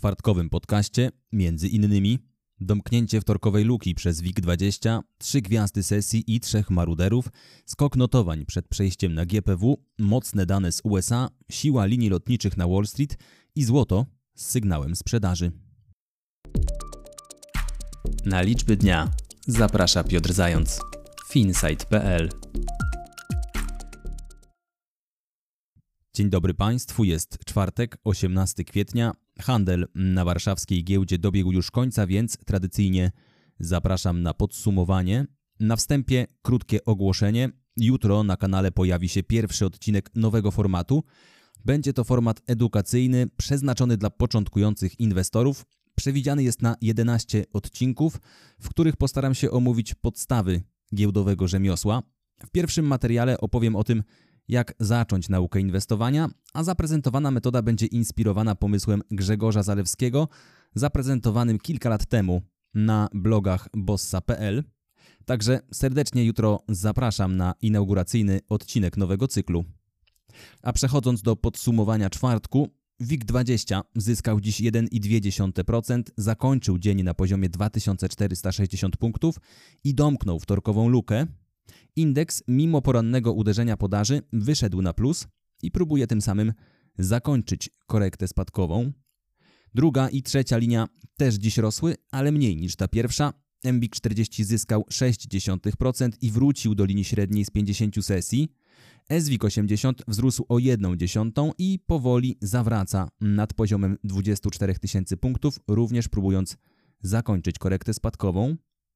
czwartkowym podcaście między innymi domknięcie wtorkowej luki przez WIG20, 3 gwiazdy sesji i 3 maruderów, skok notowań przed przejściem na GPW, mocne dane z USA, siła linii lotniczych na Wall Street i złoto z sygnałem sprzedaży. Na liczby dnia zaprasza Piotr Zając. Finsight.pl. Dzień dobry Państwu, jest czwartek, 18 kwietnia. Handel na warszawskiej giełdzie dobiegł już końca, więc tradycyjnie zapraszam na podsumowanie. Na wstępie krótkie ogłoszenie. Jutro na kanale pojawi się pierwszy odcinek nowego formatu. Będzie to format edukacyjny przeznaczony dla początkujących inwestorów. Przewidziany jest na 11 odcinków, w których postaram się omówić podstawy giełdowego rzemiosła. W pierwszym materiale opowiem o tym, jak zacząć naukę inwestowania, a zaprezentowana metoda będzie inspirowana pomysłem Grzegorza Zalewskiego, zaprezentowanym kilka lat temu na blogach bossa.pl. Także serdecznie jutro zapraszam na inauguracyjny odcinek nowego cyklu. A przechodząc do podsumowania czwartku, WIG20 zyskał dziś 1,2%, zakończył dzień na poziomie 2460 punktów i domknął wtorkową lukę. Indeks mimo porannego uderzenia podaży wyszedł na plus i próbuje tym samym zakończyć korektę spadkową. Druga i trzecia linia też dziś rosły, ale mniej niż ta pierwsza. MWIG40 zyskał 0,6% i wrócił do linii średniej z 50 sesji. SWIG80 wzrósł o 0,1% i powoli zawraca nad poziomem 24 000 punktów, również próbując zakończyć korektę spadkową.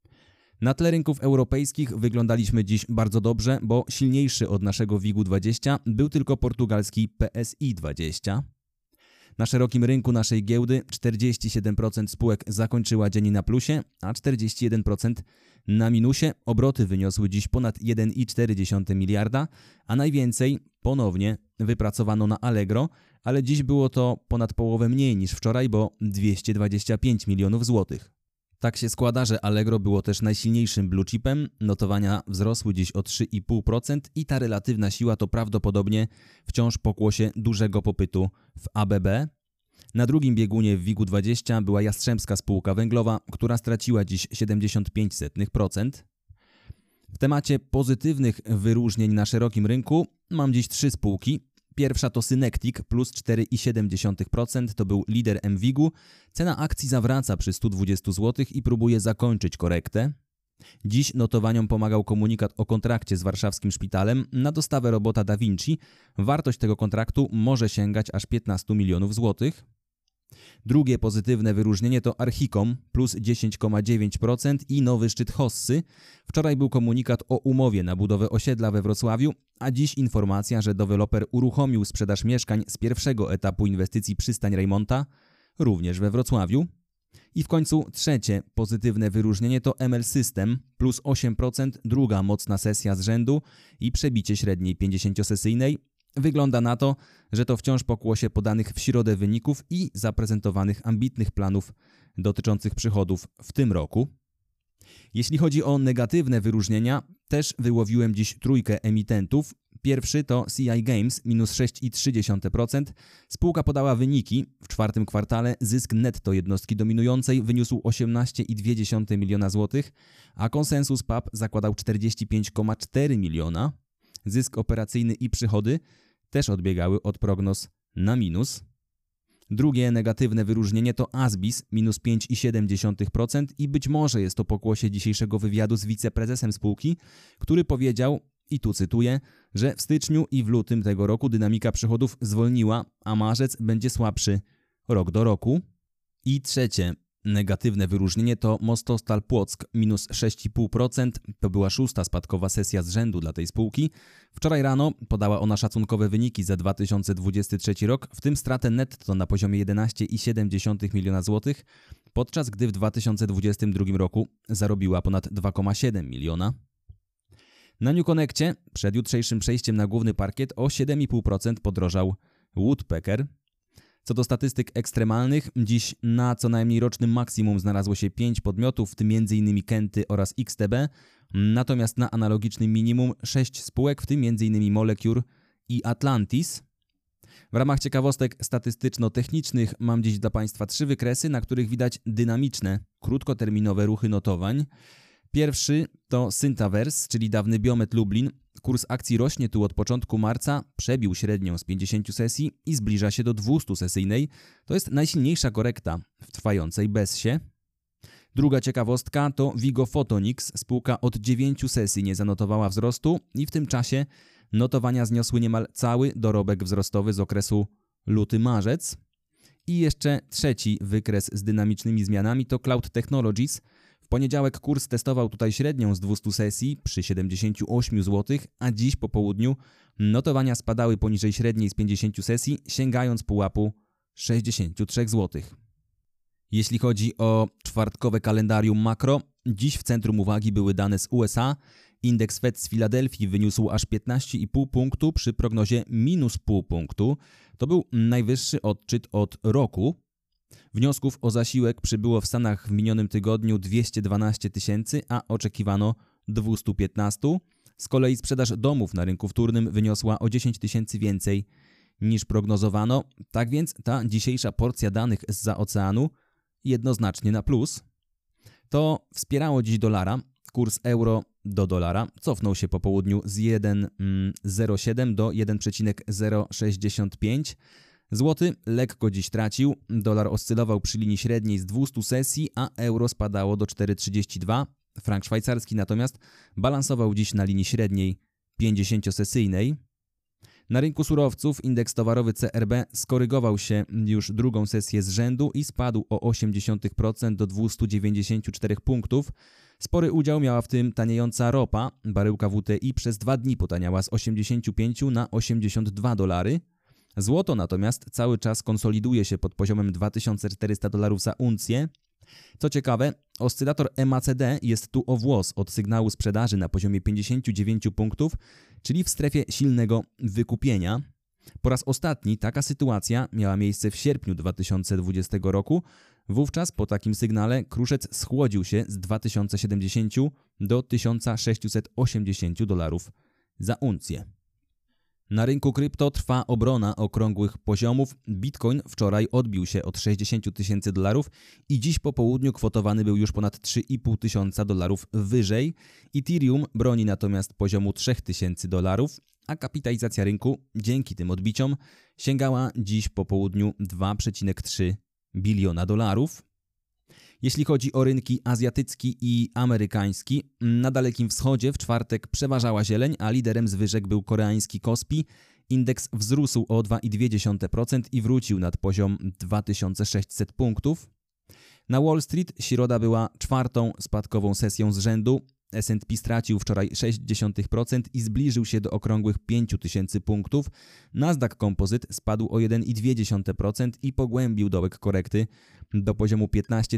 Na tle rynków europejskich wyglądaliśmy dziś bardzo dobrze, bo silniejszy od naszego WIG-20 był tylko portugalski PSI-20. Na szerokim rynku naszej giełdy 47% spółek zakończyła dzień na plusie, a 41% na minusie. Obroty wyniosły dziś ponad 1,4 miliarda, a najwięcej ponownie wypracowano na Allegro, ale dziś było to ponad połowę mniej niż wczoraj, bo 225 milionów złotych. Tak się składa, że Allegro było też najsilniejszym blue chipem, notowania wzrosły dziś o 3,5% i ta relatywna siła to prawdopodobnie wciąż pokłosie dużego popytu w ABB. Na drugim biegunie w WIG-20 była Jastrzębska Spółka Węglowa, która straciła dziś 0,75%. W temacie pozytywnych wyróżnień na szerokim rynku mam dziś 3 spółki. Pierwsza to Synektik plus 4,7%, to był lider MWIG-u. Cena akcji zawraca przy 120 zł i próbuje zakończyć korektę. Dziś notowaniom pomagał komunikat o kontrakcie z warszawskim szpitalem na dostawę robota Da Vinci. Wartość tego kontraktu może sięgać aż 15 milionów złotych. Drugie pozytywne wyróżnienie to Archicom plus 10,9% i nowy szczyt Hossy. Wczoraj był komunikat o umowie na budowę osiedla we Wrocławiu, a dziś informacja, że deweloper uruchomił sprzedaż mieszkań z pierwszego etapu inwestycji Przystań Rejmonta, również we Wrocławiu. I w końcu trzecie pozytywne wyróżnienie to ML System plus 8%, druga mocna sesja z rzędu i przebicie średniej 50-sesyjnej. Wygląda na to, że to wciąż pokłosie podanych w środę wyników i zaprezentowanych ambitnych planów dotyczących przychodów w tym roku. Jeśli chodzi o negatywne wyróżnienia, też wyłowiłem dziś trójkę emitentów. Pierwszy to CI Games minus 6,3%. Spółka podała wyniki. W czwartym kwartale zysk netto jednostki dominującej wyniósł 18,2 miliona złotych, a konsensus PAP zakładał 45,4 miliona. Zysk operacyjny i przychody też odbiegały od prognoz na minus. Drugie negatywne wyróżnienie to Asbis minus 5,7% i być może jest to pokłosie dzisiejszego wywiadu z wiceprezesem spółki, który powiedział, i tu cytuję, że w styczniu i w lutym tego roku dynamika przychodów zwolniła, a marzec będzie słabszy rok do roku. I trzecie negatywne wyróżnienie to Mostostal Płock minus 6,5%. To była 6. spadkowa sesja z rzędu dla tej spółki. Wczoraj rano podała ona szacunkowe wyniki za 2023 rok, w tym stratę netto na poziomie 11,7 miliona złotych, podczas gdy w 2022 roku zarobiła ponad 2,7 miliona. Na NewConnectie przed jutrzejszym przejściem na główny parkiet o 7,5% podrożał Woodpecker. Co do statystyk ekstremalnych, dziś na co najmniej rocznym maksimum znalazło się 5 podmiotów, w tym m.in. Kenty oraz XTB, natomiast na analogicznym minimum 6 spółek, w tym m.in. Molecure i Atlantis. W ramach ciekawostek statystyczno-technicznych mam dziś dla Państwa 3 wykresy, na których widać dynamiczne, krótkoterminowe ruchy notowań. Pierwszy to Syntawers, czyli dawny Biomet Lublin. Kurs akcji rośnie tu od początku marca, przebił średnią z 50 sesji i zbliża się do 200-sesyjnej. To jest najsilniejsza korekta w trwającej bezsie. Druga ciekawostka to Vigo Photonics. Spółka od 9 sesji nie zanotowała wzrostu i w tym czasie notowania zniosły niemal cały dorobek wzrostowy z okresu luty-marzec. I jeszcze trzeci wykres z dynamicznymi zmianami to Cloud Technologies. W poniedziałek kurs testował tutaj średnią z 200 sesji przy 78 zł, a dziś po południu notowania spadały poniżej średniej z 50 sesji, sięgając pułapu 63 zł. Jeśli chodzi o czwartkowe kalendarium makro, dziś w centrum uwagi były dane z USA. Indeks Fed z Filadelfii wyniósł aż 15,5 punktu przy prognozie minus pół punktu. To był najwyższy odczyt od roku. Wniosków o zasiłek przybyło w Stanach w minionym tygodniu 212 tysięcy, a oczekiwano 215. Z kolei sprzedaż domów na rynku wtórnym wyniosła o 10 tysięcy więcej niż prognozowano. Tak więc ta dzisiejsza porcja danych zza oceanu jednoznacznie na plus. To wspierało dziś dolara. Kurs euro do dolara cofnął się po południu z 1,07 do 1,065. Złoty lekko dziś tracił. Dolar oscylował przy linii średniej z 200 sesji, a euro spadało do 4,32. Frank szwajcarski natomiast balansował dziś na linii średniej 50-sesyjnej. Na rynku surowców indeks towarowy CRB skorygował się już drugą sesję z rzędu i spadł o 0,8% do 294 punktów. Spory udział miała w tym taniejąca ropa. Baryłka WTI przez 2 dni potaniała z 85 na 82 dolary. Złoto natomiast cały czas konsoliduje się pod poziomem $2400 za uncję. Co ciekawe, oscylator MACD jest tu o włos od sygnału sprzedaży na poziomie 59 punktów, czyli w strefie silnego wykupienia. Po raz ostatni taka sytuacja miała miejsce w sierpniu 2020 roku. Wówczas po takim sygnale kruszec schłodził się z 2070 do $1680 za uncję. Na rynku krypto trwa obrona okrągłych poziomów. Bitcoin wczoraj odbił się od $60,000 i dziś po południu kwotowany był już ponad $3,500 wyżej. Ethereum broni natomiast poziomu $3000, a kapitalizacja rynku dzięki tym odbiciom sięgała dziś po południu $2,3 biliona. Jeśli chodzi o rynki azjatycki i amerykański, na Dalekim Wschodzie w czwartek przeważała zieleń, a liderem zwyżek był koreański Kospi. Indeks wzrósł o 2,2% i wrócił nad poziom 2600 punktów. Na Wall Street środa była czwartą spadkową sesją z rzędu. S&P stracił wczoraj 0,6% i zbliżył się do okrągłych 5000 punktów. Nasdaq Composite spadł o 1,2% i pogłębił dołek korekty do poziomu 15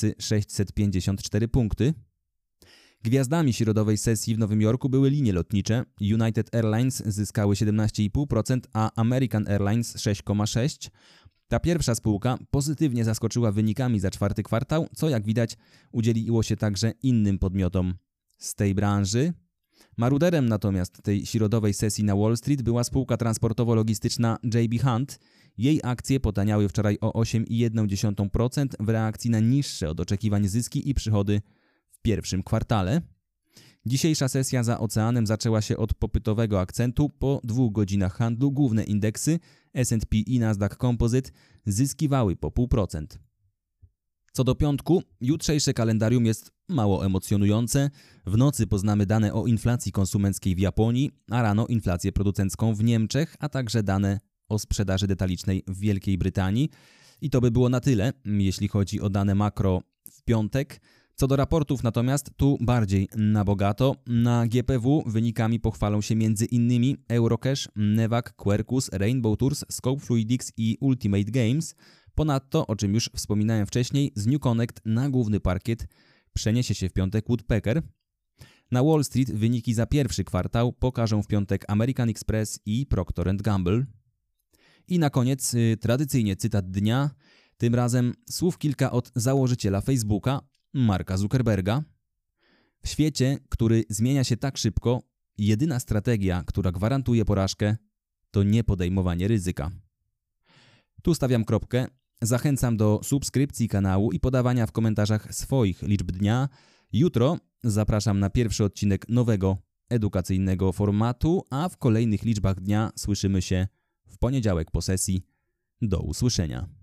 654 punkty. Gwiazdami środowej sesji w Nowym Jorku były linie lotnicze. United Airlines zyskały 17,5%, a American Airlines 6,6%. Ta pierwsza spółka pozytywnie zaskoczyła wynikami za czwarty kwartał, co jak widać udzieliło się także innym podmiotom z tej branży. Maruderem natomiast tej środowej sesji na Wall Street była spółka transportowo-logistyczna J.B. Hunt. Jej akcje potaniały wczoraj o 8,1% w reakcji na niższe od oczekiwań zyski i przychody w pierwszym kwartale. Dzisiejsza sesja za oceanem zaczęła się od popytowego akcentu. Po 2 godzinach handlu główne indeksy S&P i Nasdaq Composite zyskiwały po 0,5%. Co do piątku, jutrzejsze kalendarium jest mało emocjonujące. W nocy poznamy dane o inflacji konsumenckiej w Japonii, a rano inflację producencką w Niemczech, a także dane o sprzedaży detalicznej w Wielkiej Brytanii. I to by było na tyle, jeśli chodzi o dane makro w piątek. Co do raportów natomiast, tu bardziej na bogato. Na GPW wynikami pochwalą się m.in. Eurocash, Nevac, Quercus, Rainbow Tours, Scope Fluidics i Ultimate Games. Ponadto, o czym już wspominałem wcześniej, z New Connect na główny parkiet przeniesie się w piątek Woodpecker. Na Wall Street wyniki za pierwszy kwartał pokażą w piątek American Express i Procter & Gamble. I na koniec tradycyjnie cytat dnia, tym razem słów kilka od założyciela Facebooka, Marka Zuckerberga. W świecie, który zmienia się tak szybko, jedyna strategia, która gwarantuje porażkę, to niepodejmowanie ryzyka. Tu stawiam kropkę. Zachęcam do subskrypcji kanału i podawania w komentarzach swoich liczb dnia. Jutro zapraszam na pierwszy odcinek nowego edukacyjnego formatu, a w kolejnych liczbach dnia słyszymy się w poniedziałek po sesji. Do usłyszenia.